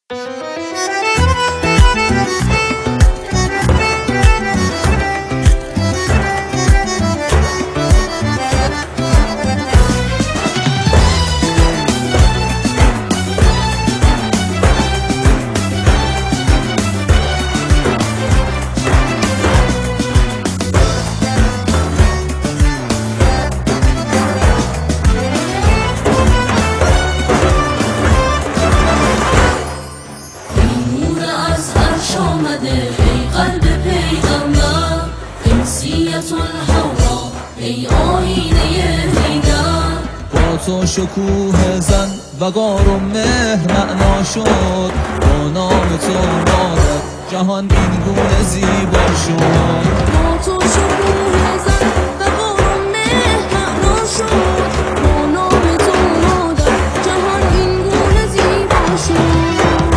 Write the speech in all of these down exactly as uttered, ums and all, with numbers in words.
ای قلب پیغمبر انسیت الهوا ای آینه حیدر، با تو شکوه زن وقار و مهر معنا شد، با نام تو مادر جهان این گونه زیبا شد. با تو شکوه زن وقار و مهر معنا شد، با نام تو مادر جهان این گونه زیبا شد.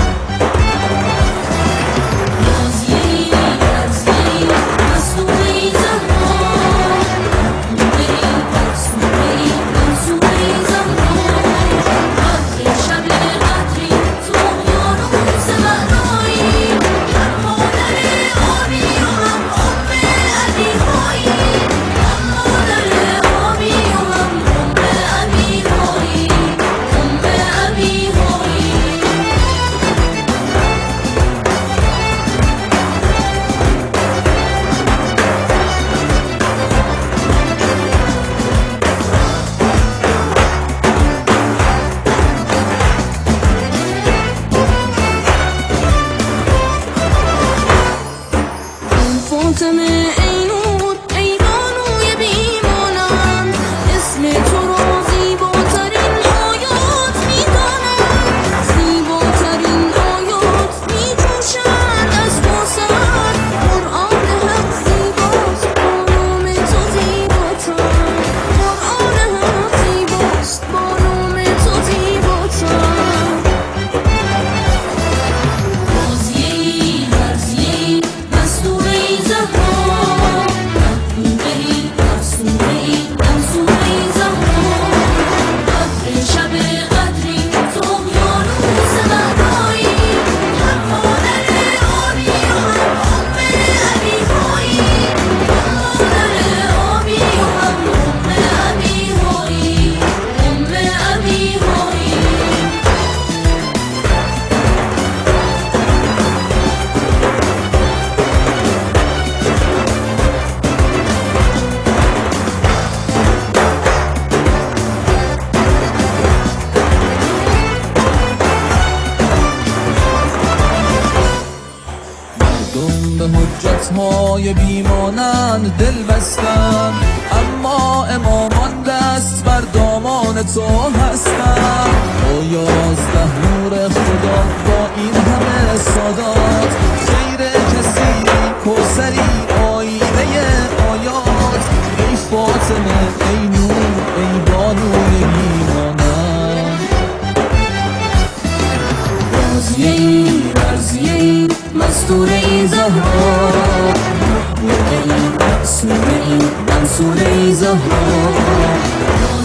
فاطمه ای نور ای بانوی بیمانم، اسم تو را زیباترین آیات میدانم، زیباترین آیات میجوشند از واسط، قرآن حق زیباست با نام تو زیباتر، قرآن حق زیباست با نام تو زیباتر. رازیه‌ای مرزیه‌ای مستوره‌ای به حجت های بیمانند دل بستن، اما امامان دست بر دامان تو هستن. با یازده نور خدا با این همه سادات، خیر کسی کوثری آینه آیات، ای فاطمه ای نور ای بانوی بیمانند. رازیه‌ای مرزیه‌ای مستوره‌ای زهرا، محبوبه‌ای معصومه‌ای منصوره‌ای زهرا.